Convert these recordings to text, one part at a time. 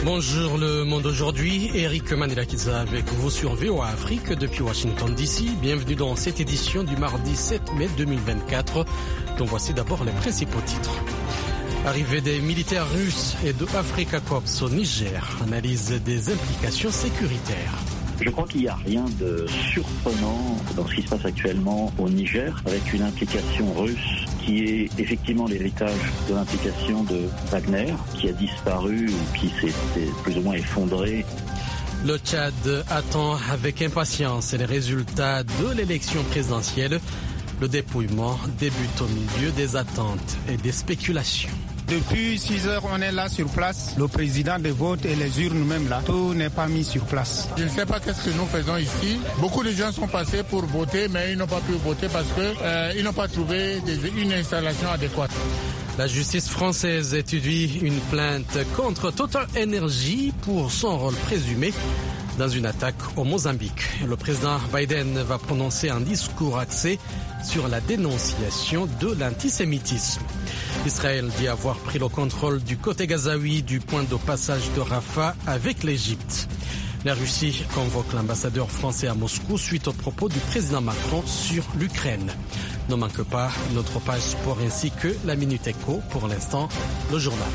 Bonjour le monde aujourd'hui, Eric Manilakiza avec vous sur VOA Afrique depuis Washington DC. Bienvenue dans cette édition du mardi 7 mai 2024, dont voici d'abord les principaux titres. Arrivée des militaires russes et de Africa Corps au Niger, analyse des implications sécuritaires. Je crois qu'il n'y a rien de surprenant dans ce qui se passe actuellement au Niger, avec une implication russe qui est effectivement l'héritage de l'implication de Wagner, qui a disparu ou qui s'est plus ou moins effondré. Le Tchad attend avec impatience les résultats de l'élection présidentielle. Le dépouillement débute au milieu des attentes et des spéculations. Depuis 6 heures, on est là sur place. Le président des votes et les urnes même là, tout n'est pas mis sur place. Je ne sais pas qu'est-ce que nous faisons ici. Beaucoup de gens sont passés pour voter, mais ils n'ont pas pu voter parce qu'ils n'ont pas trouvé une installation adéquate. La justice française étudie une plainte contre Total Energy pour son rôle présumé dans une attaque au Mozambique. Le président Biden va prononcer un discours axé sur la dénonciation de l'antisémitisme. Israël dit avoir pris le contrôle du côté gazaoui du point de passage de Rafah avec l'Égypte. La Russie convoque l'ambassadeur français à Moscou suite aux propos du président Macron sur l'Ukraine. Ne manque pas notre page sport ainsi que la Minute Éco. Pour l'instant, le journal.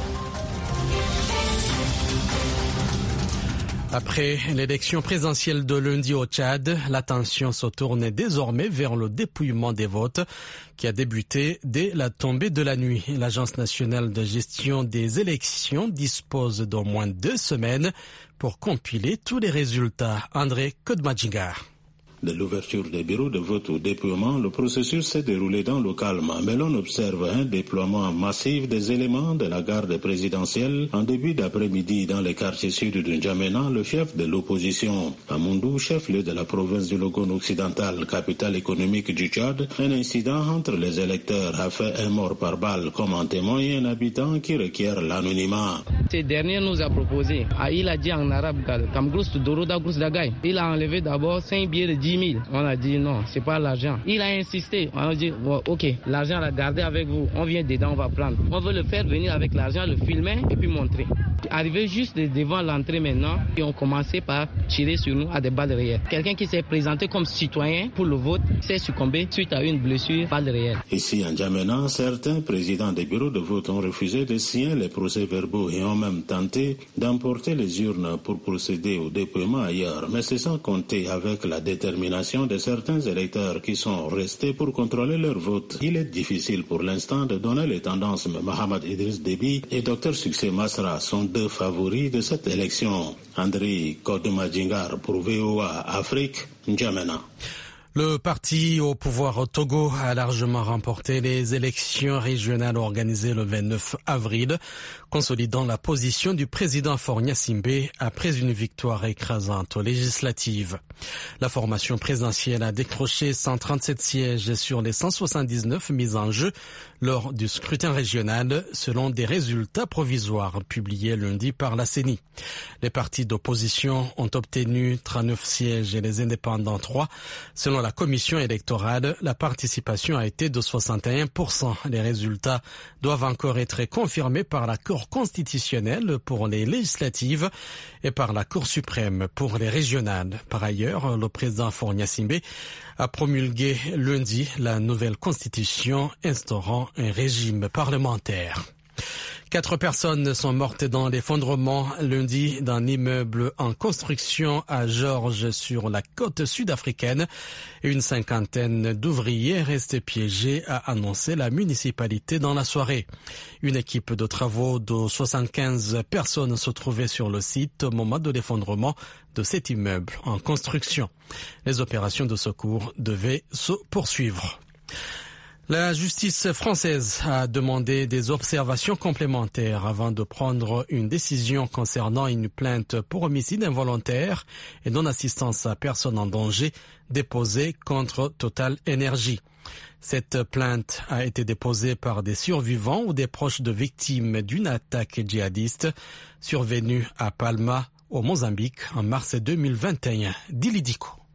Après l'élection présidentielle de lundi au Tchad, l'attention se tourne désormais vers le dépouillement des votes qui a débuté dès la tombée de la nuit. L'Agence nationale de gestion des élections dispose d'au moins 2 semaines pour compiler tous les résultats. André Kodmadjigar. De l'ouverture des bureaux de vote au déploiement, le processus s'est déroulé dans le calme, mais l'on observe un déploiement massif des éléments de la garde présidentielle en début d'après-midi dans les quartiers sud de N'Djamena, le fief de l'opposition. À Moundou, chef-lieu de la province du Logone occidental, capitale économique du Tchad, un incident entre les électeurs a fait un mort par balle, comme en témoigne un habitant qui requiert l'anonymat. Ce dernier nous a proposé, il a dit en arabe, il a enlevé d'abord 5 billets de 10 000. On a dit non, c'est pas l'argent. Il a insisté. On a dit bon, ok, l'argent la gardez avec vous. On vient dedans, on va prendre. On veut le faire venir avec l'argent, le filmer et puis montrer. Arrivé juste devant l'entrée maintenant, ils ont commencé par tirer sur nous à des balles réelles. Quelqu'un qui s'est présenté comme citoyen pour le vote s'est succombé suite à une blessure balle réelle. Ici en N'Djamena, certains présidents des bureaux de vote ont refusé de signer les procès-verbaux et ont même tenté d'emporter les urnes pour procéder au dépouillement ailleurs. Mais c'est sans compter avec la détermination de certains électeurs qui sont restés pour contrôler leur vote. Il est difficile pour l'instant de donner les tendances, mais Mohamed Idriss Déby et Dr Succès Masra sont 2 favoris de cette élection. André Kodmadjigar pour VOA Afrique, N'Djamena. Le parti au pouvoir au Togo a largement remporté les élections régionales organisées le 29 avril, consolidant la position du président Faure Gnassingbé après une victoire écrasante aux législatives. La formation présidentielle a décroché 137 sièges sur les 179 mis en jeu lors du scrutin régional, selon des résultats provisoires publiés lundi par la CENI. Les partis d'opposition ont obtenu 39 sièges et les indépendants 3. Selon la commission électorale, la participation a été de 61%. Les résultats doivent encore être confirmés par la Cour constitutionnelle pour les législatives et par la Cour suprême pour les régionales. Par ailleurs, le président Faure Gnassingbé a promulgué lundi la nouvelle constitution instaurant un régime parlementaire. 4 personnes sont mortes dans l'effondrement lundi d'un immeuble en construction à Georges sur la côte sud-africaine. Une 50aine d'ouvriers restés piégés, a annoncé la municipalité dans la soirée. Une équipe de travaux de 75 personnes se trouvait sur le site au moment de l'effondrement de cet immeuble en construction. Les opérations de secours devaient se poursuivre. La justice française a demandé des observations complémentaires avant de prendre une décision concernant une plainte pour homicide involontaire et non-assistance à personne en danger déposée contre Total Energy. Cette plainte a été déposée par des survivants ou des proches de victimes d'une attaque djihadiste survenue à Palma, au Mozambique, en mars 2021. Dili Diko.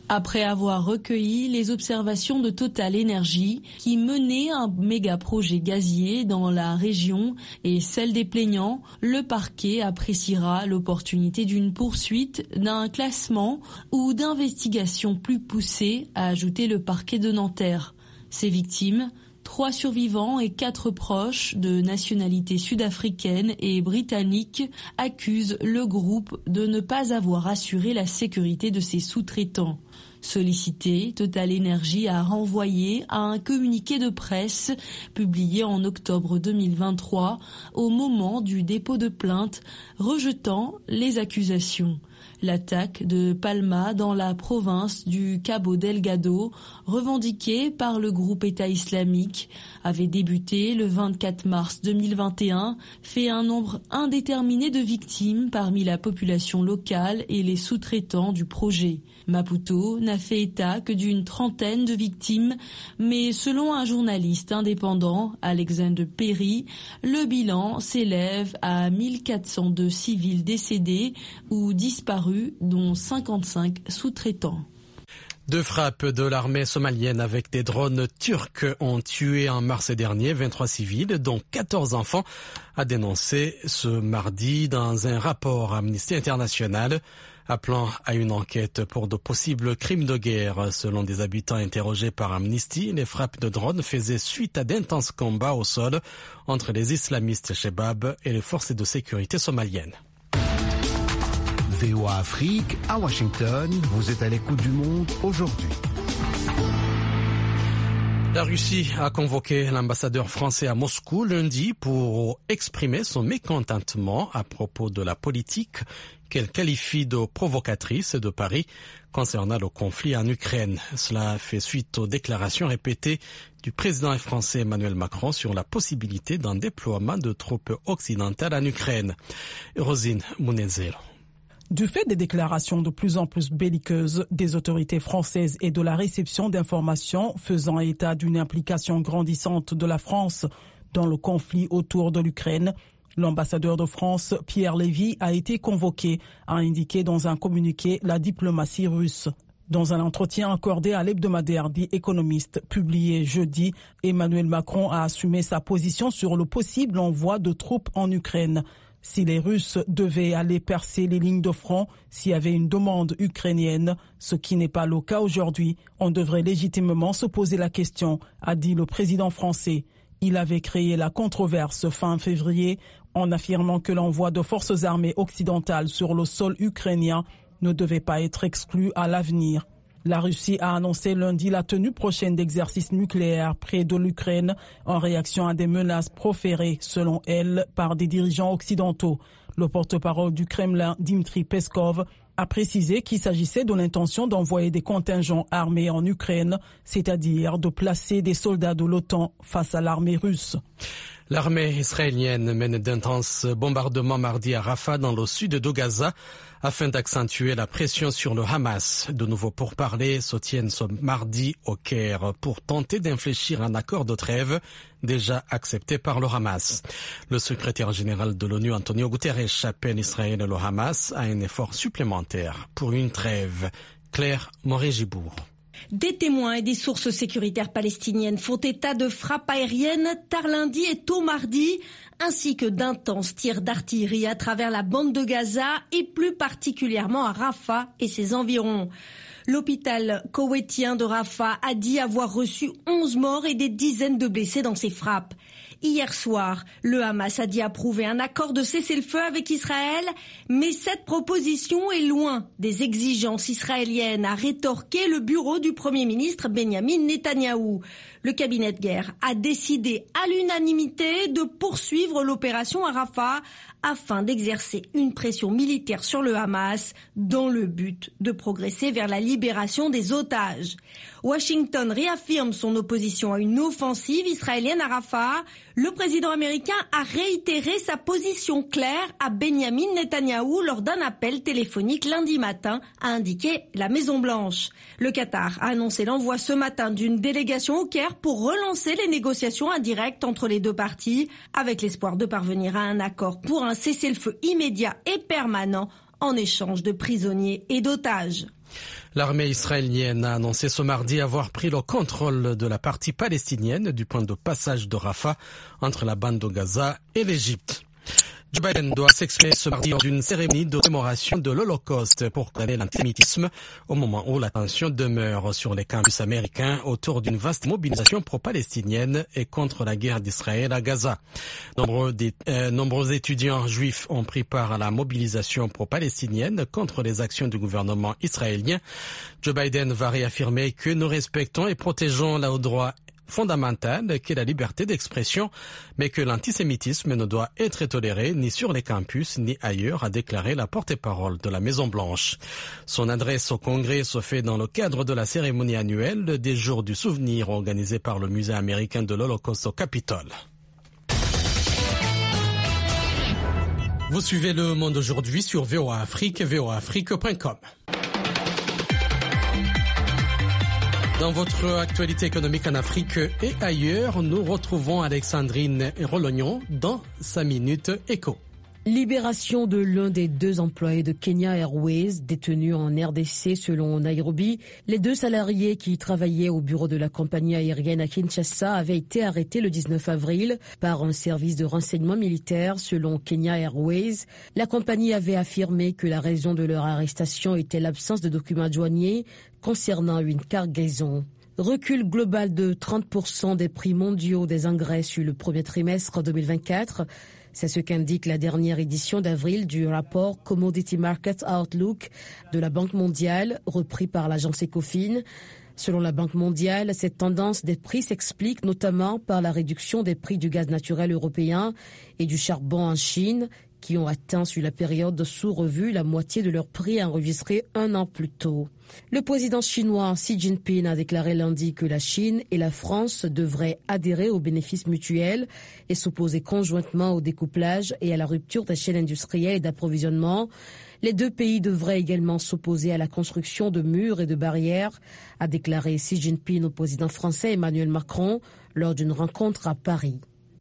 Après avoir recueilli les observations de Total Energy qui menait un méga projet gazier dans la région et celle des plaignants, le parquet appréciera l'opportunité d'une poursuite, d'un classement ou d'investigation plus poussée, a ajouté le parquet de Nanterre. Ces victimes, 3 survivants et 4 proches de nationalité sud-africaine et britannique, accusent le groupe de ne pas avoir assuré la sécurité de ses sous-traitants. Sollicité, Total Energy a renvoyé à un communiqué de presse publié en octobre 2023 au moment du dépôt de plainte, rejetant les accusations. L'attaque de Palma dans la province du Cabo Delgado, revendiquée par le groupe État islamique, avait débuté le 24 mars 2021, fait un nombre indéterminé de victimes parmi la population locale et les sous-traitants du projet. Maputo n'a fait état que d'une trentaine de victimes, mais selon un journaliste indépendant, Alexandre Perry, le bilan s'élève à 1402 civils décédés ou disparus, dont 55 sous-traitants. 2 frappes de l'armée somalienne avec des drones turcs ont tué en mars dernier 23 civils, dont 14 enfants, a dénoncé ce mardi dans un rapport Amnesty International, appelant à une enquête pour de possibles crimes de guerre. Selon des habitants interrogés par Amnesty, les frappes de drones faisaient suite à d'intenses combats au sol entre les islamistes Shebab et les forces de sécurité somaliennes. VOA Afrique, à Washington, vous êtes à l'écoute du monde aujourd'hui. La Russie a convoqué l'ambassadeur français à Moscou lundi pour exprimer son mécontentement à propos de la politique qu'elle qualifie de provocatrice de Paris concernant le conflit en Ukraine. Cela fait suite aux déclarations répétées du président français Emmanuel Macron sur la possibilité d'un déploiement de troupes occidentales en Ukraine. Rosine Munezero. Du fait des déclarations de plus en plus belliqueuses des autorités françaises et de la réception d'informations faisant état d'une implication grandissante de la France dans le conflit autour de l'Ukraine, l'ambassadeur de France, Pierre Lévy, a été convoqué, a indiqué dans un communiqué la diplomatie russe. Dans un entretien accordé à l'hebdomadaire The Economist publié jeudi, Emmanuel Macron a assumé sa position sur le possible envoi de troupes en Ukraine. Si les Russes devaient aller percer les lignes de front, s'il y avait une demande ukrainienne, ce qui n'est pas le cas aujourd'hui, on devrait légitimement se poser la question, a dit le président français. Il avait créé la controverse fin février en affirmant que l'envoi de forces armées occidentales sur le sol ukrainien ne devait pas être exclu à l'avenir. La Russie a annoncé lundi la tenue prochaine d'exercices nucléaires près de l'Ukraine en réaction à des menaces proférées, selon elle, par des dirigeants occidentaux. Le porte-parole du Kremlin, Dmitry Peskov, a précisé qu'il s'agissait de l'intention d'envoyer des contingents armés en Ukraine, c'est-à-dire de placer des soldats de l'OTAN face à l'armée russe. L'armée israélienne mène d'intenses bombardements mardi à Rafah dans le sud de Gaza afin d'accentuer la pression sur le Hamas. De nouveaux pourparlers se tiennent ce mardi au Caire pour tenter d'infléchir un accord de trêve déjà accepté par le Hamas. Le secrétaire général de l'ONU, Antonio Guterres, appelle Israël et le Hamas à un effort supplémentaire pour une trêve. Claire Moré-Gibour. Des témoins et des sources sécuritaires palestiniennes font état de frappes aériennes tard lundi et tôt mardi, ainsi que d'intenses tirs d'artillerie à travers la bande de Gaza et plus particulièrement à Rafah et ses environs. L'hôpital koweïtien de Rafah a dit avoir reçu 11 morts et des dizaines de blessés dans ces frappes. Hier soir, le Hamas a dit approuver un accord de cessez-le-feu avec Israël, mais cette proposition est loin des exigences israéliennes, a rétorqué le bureau du Premier ministre Benyamin Netanyahou. Le cabinet de guerre a décidé à l'unanimité de poursuivre l'opération à Rafah afin d'exercer une pression militaire sur le Hamas dans le but de progresser vers la libération des otages. Washington réaffirme son opposition à une offensive israélienne à Rafah. Le président américain a réitéré sa position claire à Benyamin Netanyahou lors d'un appel téléphonique lundi matin, a indiqué la Maison-Blanche. Le Qatar a annoncé l'envoi ce matin d'une délégation au Caire pour relancer les négociations indirectes entre les deux parties, avec l'espoir de parvenir à un accord pour un cessez-le-feu immédiat et permanent en échange de prisonniers et d'otages. L'armée israélienne a annoncé ce mardi avoir pris le contrôle de la partie palestinienne du point de passage de Rafah entre la bande de Gaza et l'Égypte. Joe Biden doit s'exprimer ce mardi lors d'une cérémonie de commémoration de l'Holocauste pour condamner l'antisémitisme au moment où la tension demeure sur les campus américains autour d'une vaste mobilisation pro-palestinienne et contre la guerre d'Israël à Gaza. Nombreux étudiants juifs ont pris part à la mobilisation pro-palestinienne contre les actions du gouvernement israélien. Joe Biden va réaffirmer que nous respectons et protégeons le droit fondamentale qu'est la liberté d'expression, mais que l'antisémitisme ne doit être toléré ni sur les campus ni ailleurs, a déclaré la porte-parole de la Maison-Blanche. Son adresse au Congrès se fait dans le cadre de la cérémonie annuelle des Jours du Souvenir organisée par le Musée américain de l'Holocauste au Capitole. Vous suivez Le Monde aujourd'hui sur VOA Afrique et voaafrique.com. Dans votre actualité économique en Afrique et ailleurs, nous retrouvons Alexandrine Rolognon dans 5 minutes éco. Libération de l'un des 2 employés de Kenya Airways détenus en RDC selon Nairobi. Les 2 salariés qui travaillaient au bureau de la compagnie aérienne à Kinshasa avaient été arrêtés le 19 avril par un service de renseignement militaire selon Kenya Airways. La compagnie avait affirmé que la raison de leur arrestation était l'absence de documents douaniers concernant une cargaison. Recul global de 30% des prix mondiaux des engrais sur le premier trimestre 2024. C'est ce qu'indique la dernière édition d'avril du rapport Commodity Market Outlook de la Banque mondiale, repris par l'agence Ecofin. Selon la Banque mondiale, cette tendance des prix s'explique notamment par la réduction des prix du gaz naturel européen et du charbon en Chine, qui ont atteint sur la période sous revue la moitié de leur prix enregistré 1 an plus tôt. Le président chinois Xi Jinping a déclaré lundi que la Chine et la France devraient adhérer aux bénéfices mutuels et s'opposer conjointement au découplage et à la rupture des chaînes industrielles et d'approvisionnement. Les 2 pays devraient également s'opposer à la construction de murs et de barrières, a déclaré Xi Jinping au président français Emmanuel Macron lors d'une rencontre à Paris.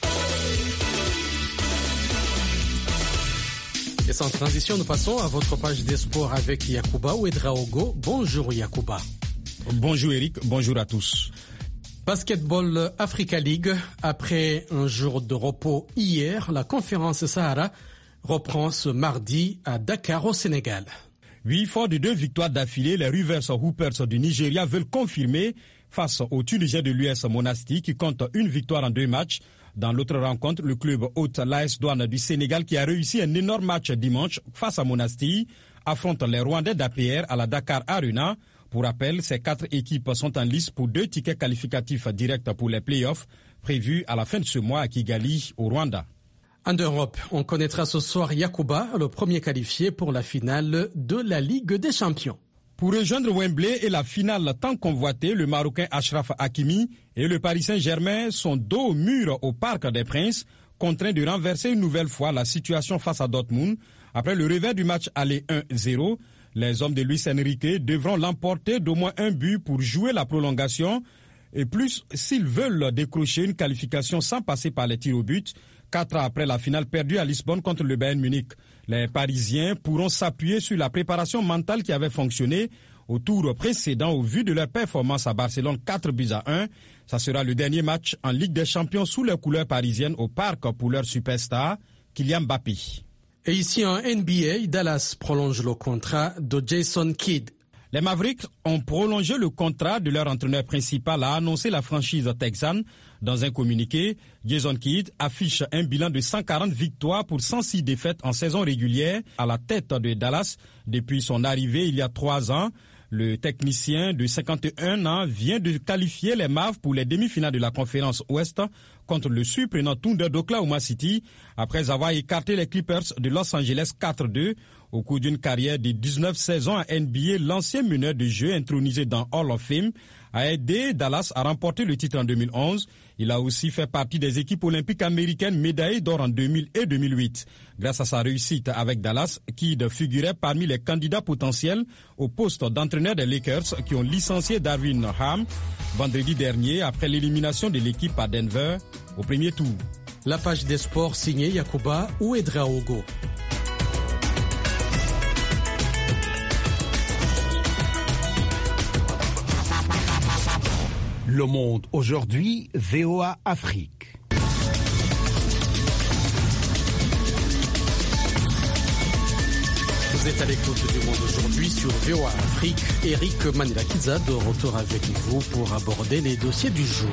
Et sans transition, nous passons à votre page des sports avec Yacouba Ouedraogo. Bonjour Yacouba. Bonjour Eric, bonjour à tous. Basketball Africa League. Après un jour de repos hier, la conférence Sahara reprend ce mardi à Dakar au Sénégal. Oui, fort de 2 victoires d'affilée, les Rivers Hoopers du Nigeria veulent confirmer face au Tunisien de l'US Monastir qui compte 1 victoire en 2 matchs. Dans l'autre rencontre, le club hôte l'AS Douane du Sénégal qui a réussi un énorme match dimanche face à Monastir affronte les Rwandais d'APR à la Dakar Arena. Pour rappel, ces 4 équipes sont en lice pour 2 tickets qualificatifs directs pour les playoffs prévus à la fin de ce mois à Kigali, au Rwanda. En Europe, on connaîtra ce soir Yacouba, le premier qualifié pour la finale de la Ligue des Champions. Pour rejoindre Wembley et la finale tant convoitée, le Marocain Achraf Hakimi et le Paris Saint-Germain sont dos au mur au Parc des Princes, contraints de renverser une nouvelle fois la situation face à Dortmund. Après le revers du match aller 1-0, les hommes de Luis Enrique devront l'emporter d'au moins 1 but pour jouer la prolongation et plus s'ils veulent décrocher une qualification sans passer par les tirs au but. 4 ans après la finale perdue à Lisbonne contre le Bayern Munich, les Parisiens pourront s'appuyer sur la préparation mentale qui avait fonctionné au tour précédent au vu de leur performance à Barcelone 4-1. Ça sera le dernier match en Ligue des Champions sous les couleurs parisiennes au parc pour leur superstar, Kylian Mbappé. Et ici en NBA, Dallas prolonge le contrat de Jason Kidd. Les Mavericks ont prolongé le contrat de leur entraîneur principal, a annoncé la franchise texane. Dans un communiqué, Jason Kidd affiche un bilan de 140 victoires pour 106 défaites en saison régulière à la tête de Dallas depuis son arrivée il y a 3 ans. Le technicien de 51 ans vient de qualifier les Mavs pour les demi-finales de la conférence Ouest contre le surprenant Thunder d'Oklahoma City après avoir écarté les Clippers de Los Angeles 4-2. Au cours d'une carrière de 19 saisons à NBA, l'ancien meneur de jeu intronisé dans Hall of Fame a aidé Dallas à remporter le titre en 2011. Il a aussi fait partie des équipes olympiques américaines médaillées d'or en 2000 et 2008. Grâce à sa réussite avec Dallas, Kidd figurait parmi les candidats potentiels au poste d'entraîneur des Lakers qui ont licencié Darvin Ham vendredi dernier après l'élimination de l'équipe à Denver au premier tour. La page des sports signée Yacouba Ouedraogo. Le Monde aujourd'hui, VOA Afrique. Vous êtes à l'écoute du Monde aujourd'hui sur VOA Afrique. Eric Manila-Kiza de retour avec vous pour aborder les dossiers du jour.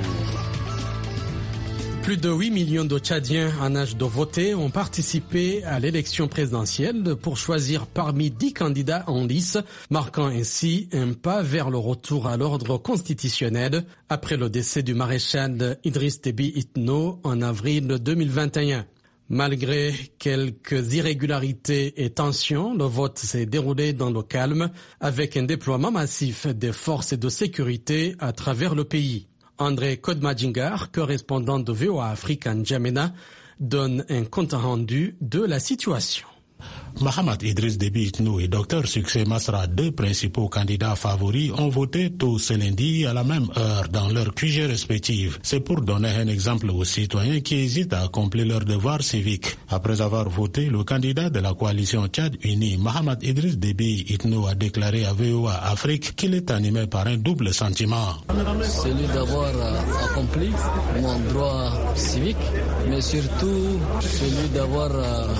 Plus de 8 millions de Tchadiens en âge de voter ont participé à l'élection présidentielle pour choisir parmi 10 candidats en lice, marquant ainsi un pas vers le retour à l'ordre constitutionnel après le décès du maréchal Idriss Déby Itno en avril 2021. Malgré quelques irrégularités et tensions, le vote s'est déroulé dans le calme avec un déploiement massif des forces de sécurité à travers le pays. André Kodmadjingar, correspondant de VOA Afrique en N'Djamena, donne un compte rendu de la situation. Mahamat Idriss Déby Itno et Dr Succès Masra, deux principaux candidats favoris, ont voté tôt ce lundi à la même heure dans leurs QG respectives. C'est pour donner un exemple aux citoyens qui hésitent à accomplir leur devoir civique. Après avoir voté, le candidat de la coalition Tchad Unie, Mahamat Idriss Déby Itno, a déclaré à VOA Afrique qu'il est animé par un double sentiment. Celui d'avoir accompli mon droit civique, mais surtout celui d'avoir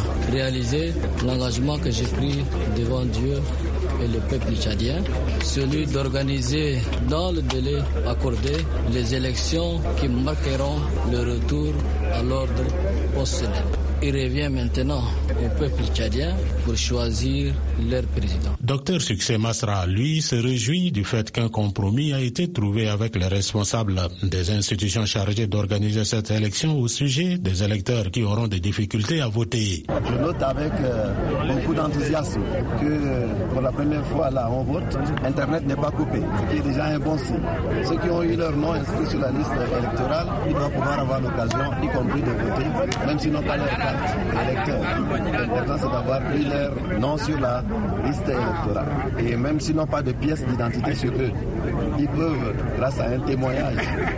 réalisé l'engagement que j'ai pris devant Dieu et le peuple tchadien, celui d'organiser dans le délai accordé les élections qui marqueront le retour à l'ordre constitutionnel. Il revient maintenant au peuple tchadien pour choisir leur président. Docteur Succès Masra, lui, se réjouit du fait qu'un compromis a été trouvé avec les responsables des institutions chargées d'organiser cette élection au sujet des électeurs qui auront des difficultés à voter. Je note avec beaucoup d'enthousiasme que pour la première fois là on vote, Internet n'est pas coupé, ce qui est déjà un bon signe. Ceux qui ont eu leur nom inscrit sur la liste électorale, ils doivent pouvoir avoir l'occasion, y compris de voter, même s'ils n'ont pas leur carte électeur. L'important c'est d'avoir pris leur nom sur la liste électorale. Et même s'ils n'ont pas de pièce d'identité sur eux, ils peuvent, grâce à un témoignage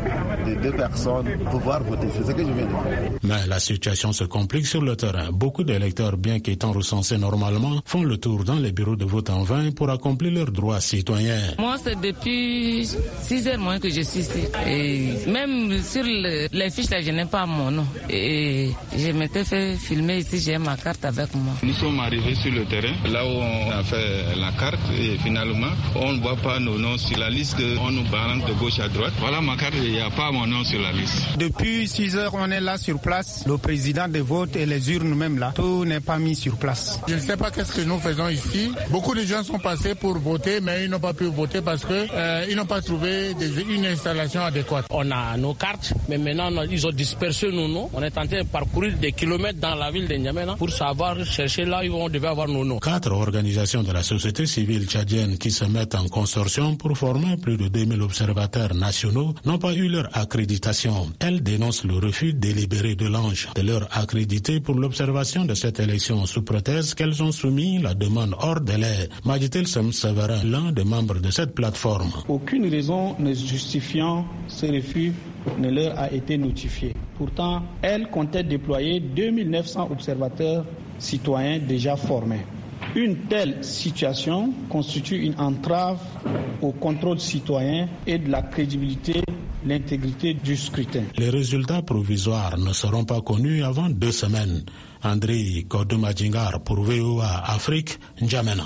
de deux personnes, pouvoir voter. C'est ce que je viens de dire. Mais la situation se complique sur le terrain. Beaucoup d'électeurs, bien qu'étant recensés normalement, font le tour dans les bureaux de vote en vain pour accomplir leurs droits citoyens. Moi, c'est depuis 6 heures moins que je suis ici. Et même sur les fiches, là, je n'ai pas mon nom. Et je m'étais fait filmer ici, j'ai ma carte avec moi. Nous sommes arrivés sur le terrain, là où on a fait la carte, et finalement, on ne voit pas nos noms sur la liste, on nous balance de gauche à droite. Voilà ma carte, il n'y a pas mon nom sur la liste. Depuis 6 heures, on est là sur place. Le président des votes et les urnes même là, tout n'est pas mis sur place. Je ne sais pas qu'est-ce que nous faisons ici. Beaucoup de gens sont passés pour voter, mais ils n'ont pas pu voter parce que ils n'ont pas trouvé une installation adéquate. On a nos cartes, mais maintenant ils ont dispersé nos noms. On est en train de parcourir des kilomètres dans la ville de N'Djamena pour savoir chercher là où on devait avoir nos noms. 4 organisations de la société civile tchadienne qui se mettent en consortium pour former plus de 2000 observateurs nationaux n'ont pas eu leur accréditation. Elles dénoncent le refus délibéré de l'Ange de leur accréditer pour l'observation de cette élection sous prétexte qu'elles ont soumis la demande hors délai. Majitel Sem-Severin, l'un des membres de cette plateforme. Aucune raison ne justifiant ce refus ne leur a été notifiée. Pourtant, elles comptaient déployer 2900 observateurs citoyens déjà formés. Une telle situation constitue une entrave au contrôle citoyen et de la crédibilité, l'intégrité du scrutin. Les résultats provisoires ne seront pas connus avant 2 semaines. André Kodmadjingar pour VOA Afrique, N'Djamena.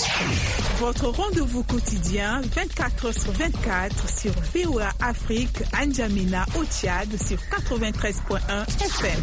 Votre rendez-vous quotidien 24h/24 sur VOA Afrique, N'Djamena au Tchad sur 93.1 FM.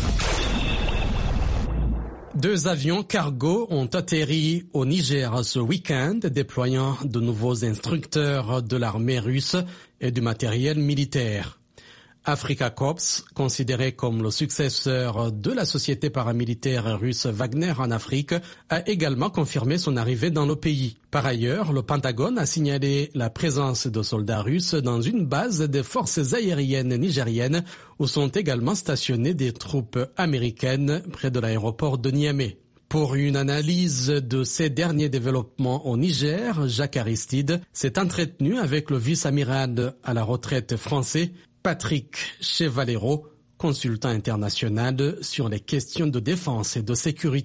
2 avions cargo ont atterri au Niger ce week-end, déployant de nouveaux instructeurs de l'armée russe et du matériel militaire. Africa Corps, considéré comme le successeur de la société paramilitaire russe Wagner en Afrique, a également confirmé son arrivée dans le pays. Par ailleurs, le Pentagone a signalé la présence de soldats russes dans une base des forces aériennes nigériennes où sont également stationnées des troupes américaines près de l'aéroport de Niamey. Pour une analyse de ces derniers développements au Niger, Jacques Aristide s'est entretenu avec le vice-amiral à la retraite français Patrick Chevalero, consultant international sur les questions de défense et de sécurité.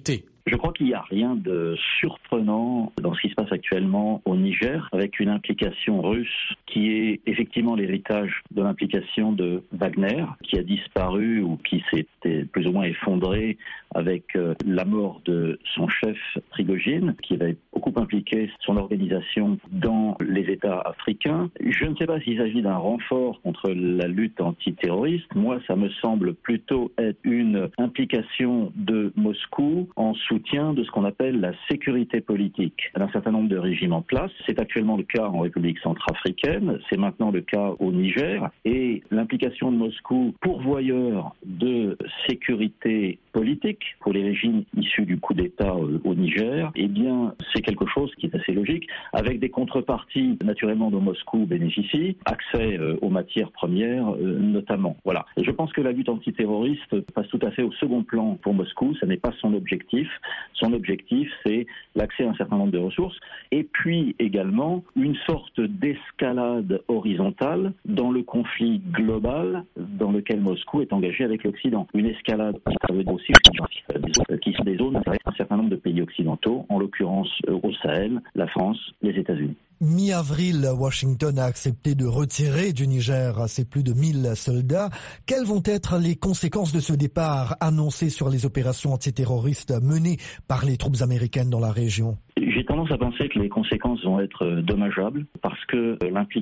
Je crois qu'il n'y a rien de surprenant dans ce qui se passe actuellement au Niger, avec une implication russe qui est effectivement l'héritage de l'implication de Wagner, qui a disparu ou qui s'est plus ou moins effondré avec la mort de son chef Prigojine, qui avait beaucoup impliqué son organisation dans les États africains. Je ne sais pas s'il s'agit d'un renfort contre la lutte antiterroriste. Moi, ça me semble plutôt être une implication de Moscou en soutien de ce qu'on appelle la sécurité politique d'un certain nombre de régimes en place. C'est actuellement le cas en République centrafricaine, c'est maintenant le cas au Niger, et l'implication de Moscou, pourvoyeur de sécurité politique pour les régimes issus du coup d'État au Niger, eh bien, c'est quelque chose qui est assez logique, avec des contreparties naturellement dont Moscou bénéficie, accès aux matières premières notamment. Voilà. Et je pense que la lutte antiterroriste passe tout à fait au second plan pour Moscou, ça n'est pas son objectif. Son objectif, c'est l'accès à un certain nombre de ressources, et puis également une sorte d'escalade horizontale dans le conflit global dans lequel Moscou est engagé avec l'Occident. Une escalade, ça veut dire aussi qui sont des zones avec un certain nombre de pays occidentaux, en l'occurrence au Sahel, la France, les États-Unis. Mi-avril, Washington a accepté de retirer du Niger ses plus de 1000 soldats. Quelles vont être les conséquences de ce départ annoncé sur les opérations antiterroristes menées par les troupes américaines dans la région ? J'ai tendance à penser que les conséquences vont être dommageables parce que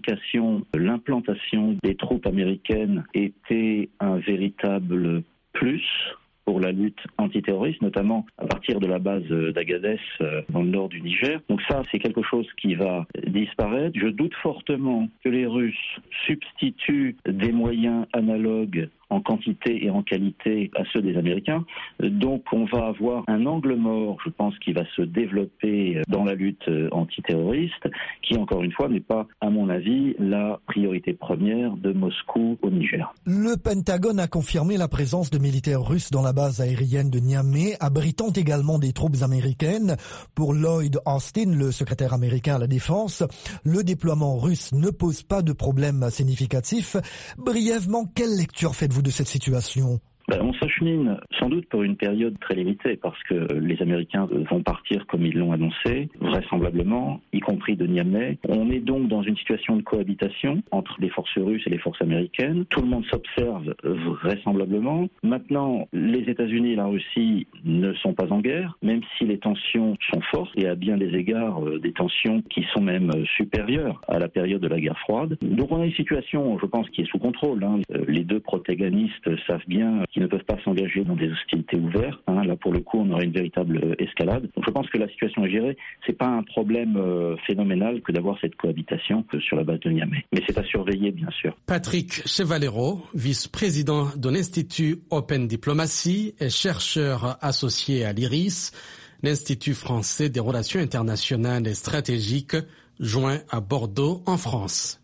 l'implantation des troupes américaines était un véritable plus pour la lutte antiterroriste, notamment à partir de la base d'Agadez dans le nord du Niger. Donc ça, c'est quelque chose qui va disparaître. Je doute fortement que les Russes substituent des moyens analogues en quantité et en qualité à ceux des Américains. Donc on va avoir un angle mort, je pense, qui va se développer dans la lutte antiterroriste, qui encore une fois n'est pas, à mon avis, la priorité première de Moscou au Niger. Le Pentagone a confirmé la présence de militaires russes dans la base aérienne de Niamey, abritant également des troupes américaines. Pour Lloyd Austin, le secrétaire américain à la Défense, le déploiement russe ne pose pas de problème significatif. Brièvement, quelle lecture faites-vous de cette situation ? On s'achemine sans doute pour une période très limitée parce que les Américains vont partir comme ils l'ont annoncé, vraisemblablement, y compris de Niamey. On est donc dans une situation de cohabitation entre les forces russes et les forces américaines. Tout le monde s'observe vraisemblablement. Maintenant, les États-Unis et la Russie ne sont pas en guerre, même si les tensions sont fortes et à bien des égards des tensions qui sont même supérieures à la période de la guerre froide. Donc on a une situation, je pense, qui est sous contrôle. Les deux protagonistes savent bien qui ne peuvent pas s'engager dans des hostilités ouvertes. Là, pour le coup, on aurait une véritable escalade. Donc, je pense que la situation est gérée. C'est pas un problème phénoménal que d'avoir cette cohabitation sur la base de Niamey. Mais c'est à surveiller, bien sûr. Patrick Chevalero, vice-président de l'Institut Open Diplomacy et chercheur associé à l'IRIS, l'Institut français des relations internationales et stratégiques, joint à Bordeaux, en France.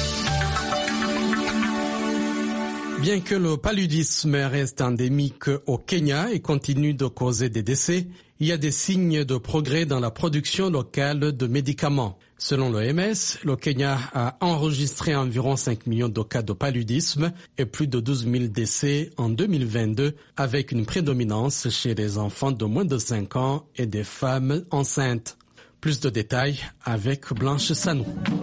Bien que le paludisme reste endémique au Kenya et continue de causer des décès, il y a des signes de progrès dans la production locale de médicaments. Selon l'OMS, le Kenya a enregistré environ 5 millions de cas de paludisme et plus de 12 000 décès en 2022, avec une prédominance chez les enfants de moins de 5 ans et des femmes enceintes. Plus de détails avec Blanche Sanou.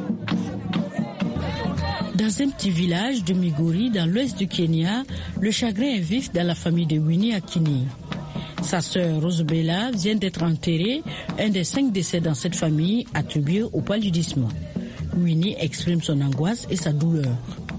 Dans un petit village de Migori, dans l'ouest du Kenya, le chagrin est vif dans la famille de Winnie Akini. Sa sœur Rosebella vient d'être enterrée, un des 5 décès dans cette famille attribués au paludisme. Winnie exprime son angoisse et sa douleur.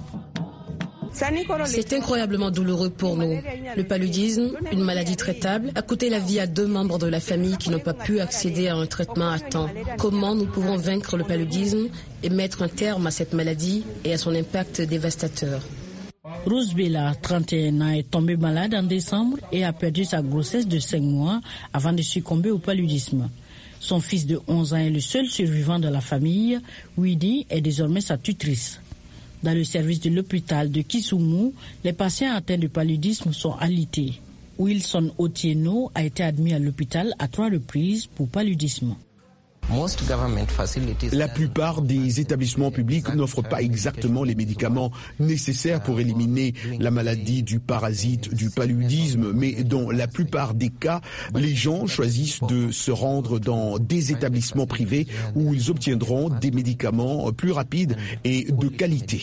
C'est incroyablement douloureux pour nous. Le paludisme, une maladie traitable, a coûté la vie à 2 membres de la famille qui n'ont pas pu accéder à un traitement à temps. Comment nous pouvons vaincre le paludisme et mettre un terme à cette maladie et à son impact dévastateur? Rosebella, 31 ans, est tombée malade en décembre et a perdu sa grossesse de 5 mois avant de succomber au paludisme. Son fils de 11 ans est le seul survivant de la famille. Winnie est désormais sa tutrice. Dans le service de l'hôpital de Kisumu, les patients atteints de paludisme sont alités. Wilson Otieno a été admis à l'hôpital à 3 reprises pour paludisme. La plupart des établissements publics n'offrent pas exactement les médicaments nécessaires pour éliminer la maladie du parasite du paludisme, mais dans la plupart des cas, les gens choisissent de se rendre dans des établissements privés où ils obtiendront des médicaments plus rapides et de qualité.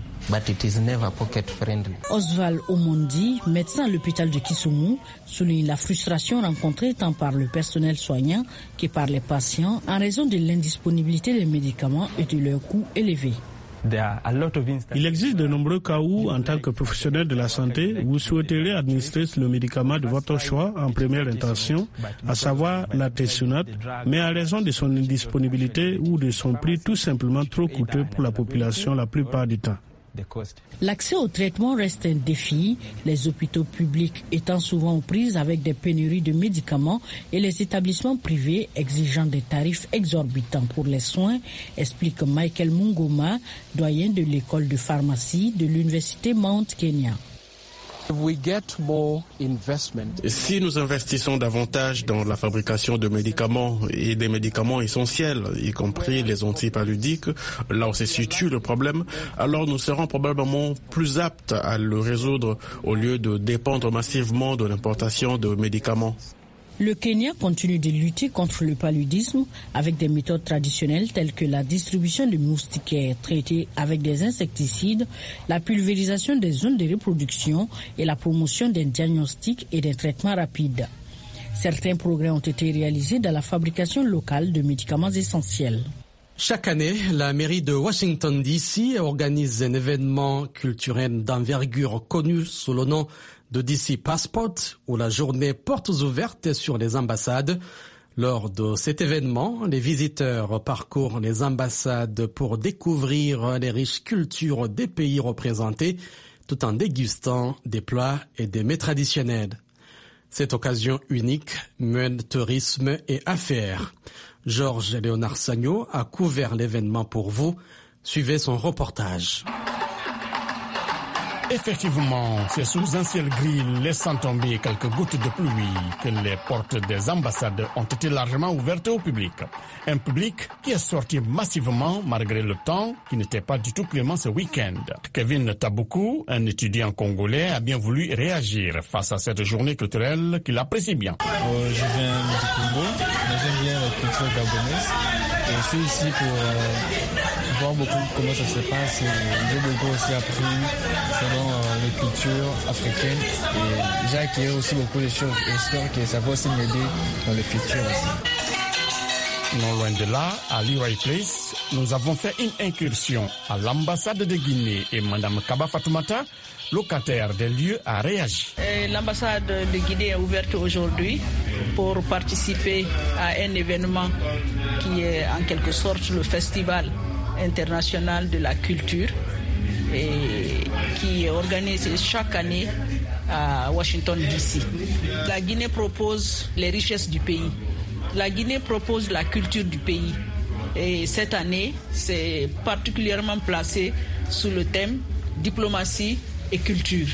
Oswald Omondi, médecin à l'hôpital de Kisumu, souligne la frustration rencontrée tant par le personnel soignant que par les patients en raison de l'indisponibilité des médicaments et de leur coût élevé. Il existe de nombreux cas où, en tant que professionnel de la santé, vous souhaiteriez administrer le médicament de votre choix en première intention, à savoir la Tessunat, mais à raison de son indisponibilité ou de son prix tout simplement trop coûteux pour la population la plupart du temps. L'accès au traitement reste un défi, les hôpitaux publics étant souvent aux prises avec des pénuries de médicaments et les établissements privés exigeant des tarifs exorbitants pour les soins, explique Michael Mungoma, doyen de l'école de pharmacie de l'université Mount Kenya. Si nous investissons davantage dans la fabrication de médicaments et des médicaments essentiels, y compris les antipaludiques, là où se situe le problème, alors nous serons probablement plus aptes à le résoudre au lieu de dépendre massivement de l'importation de médicaments. Le Kenya continue de lutter contre le paludisme avec des méthodes traditionnelles telles que la distribution de moustiquaires traités avec des insecticides, la pulvérisation des zones de reproduction et la promotion d'un diagnostic et d'un traitement rapide. Certains progrès ont été réalisés dans la fabrication locale de médicaments essentiels. Chaque année, la mairie de Washington, D.C. organise un événement culturel d'envergure connu sous le nom de DC Passport, ou la journée portes ouvertes sur les ambassades. Lors de cet événement, les visiteurs parcourent les ambassades pour découvrir les riches cultures des pays représentés, tout en dégustant des plats et des mets traditionnels. Cette occasion unique mêle tourisme et affaires. Georges Léonard Sagno a couvert l'événement pour vous. Suivez son reportage. Effectivement, c'est sous un ciel gris laissant tomber quelques gouttes de pluie que les portes des ambassades ont été largement ouvertes au public. Un public qui est sorti massivement malgré le temps qui n'était pas du tout clément ce week-end. Kevin Taboukou, un étudiant congolais, a bien voulu réagir face à cette journée culturelle qu'il apprécie bien. Je viens du Congo, mais j'aime bien la culture gabonaise. Je suis ici pour voir beaucoup comment ça se passe. J'ai beaucoup aussi appris selon les cultures africaines et j'ai acquis aussi beaucoup de choses. J'espère que ça va aussi m'aider dans le futur aussi. Non loin de là, à Leroy Place, nous avons fait une incursion à l'ambassade de Guinée et Mme Kaba Fatoumata, locataire des lieux, a réagi. L'ambassade de Guinée est ouverte aujourd'hui pour participer à un événement qui est en quelque sorte le Festival international de la culture et qui est organisé chaque année à Washington, D.C. La Guinée propose les richesses du pays. La Guinée propose la culture du pays. Et cette année, c'est particulièrement placé sous le thème diplomatie et culture.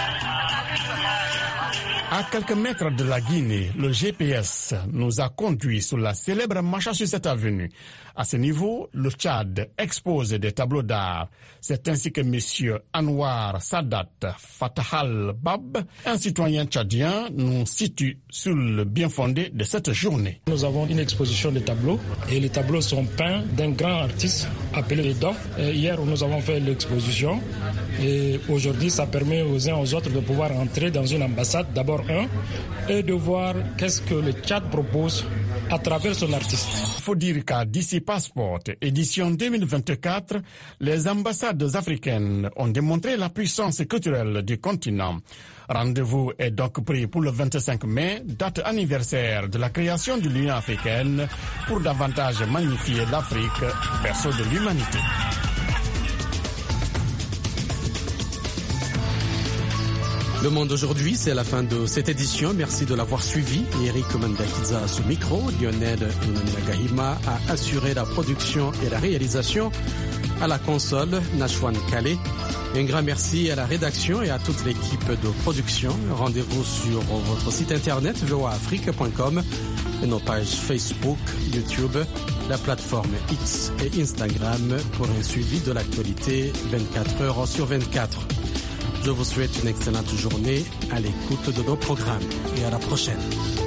À quelques mètres de la Guinée, le GPS nous a conduits sur la célèbre marche sur cette avenue. À ce niveau, le Tchad expose des tableaux d'art. C'est ainsi que M. Anwar Sadat Fatahal Bab, un citoyen tchadien, nous situe sur le bien fondé de cette journée. Nous avons une exposition de tableaux et les tableaux sont peints d'un grand artiste appelé Edan. Hier, nous avons fait l'exposition et aujourd'hui, ça permet aux uns aux autres de pouvoir entrer dans une ambassade, d'abord et de voir qu'est-ce que le Tchad propose à travers son artiste. Il faut dire qu'à DC Passport, édition 2024, les ambassades africaines ont démontré la puissance culturelle du continent. Rendez-vous est donc pris pour le 25 mai, date anniversaire de la création de l'Union africaine, pour davantage magnifier l'Afrique, berceau de l'humanité. Le Monde aujourd'hui, c'est la fin de cette édition. Merci de l'avoir suivi. Eric Mandakiza à ce micro. Lionel Gahima a assuré la production et la réalisation. À la console, Nachwan Kale. Un grand merci à la rédaction et à toute l'équipe de production. Rendez-vous sur votre site internet voaafrique.com et nos pages Facebook, YouTube, la plateforme X et Instagram pour un suivi de l'actualité 24 heures sur 24. Je vous souhaite une excellente journée à l'écoute de nos programmes et à la prochaine.